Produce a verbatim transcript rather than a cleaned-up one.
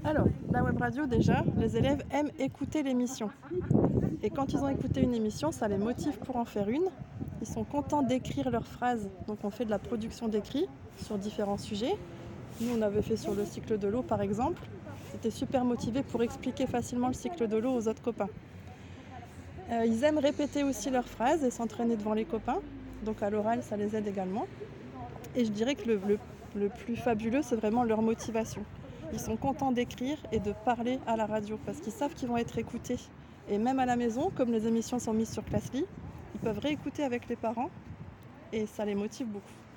Alors, la web radio, déjà, les élèves aiment écouter l'émission. Et quand ils ont écouté une émission, ça les motive pour en faire une. Ils sont contents d'écrire leurs phrases. Donc, on fait de la production d'écrit sur différents sujets. Nous, on avait fait sur le cycle de l'eau, par exemple. C'était super motivé pour expliquer facilement le cycle de l'eau aux autres copains. Euh, ils aiment répéter aussi leurs phrases et s'entraîner devant les copains. Donc, à l'oral, ça les aide également. Et je dirais que le, le, le plus fabuleux, c'est vraiment leur motivation. Ils sont contents d'écrire et de parler à la radio parce qu'ils savent qu'ils vont être écoutés. Et même à la maison, comme les émissions sont mises sur Classly, ils peuvent réécouter avec les parents et ça les motive beaucoup.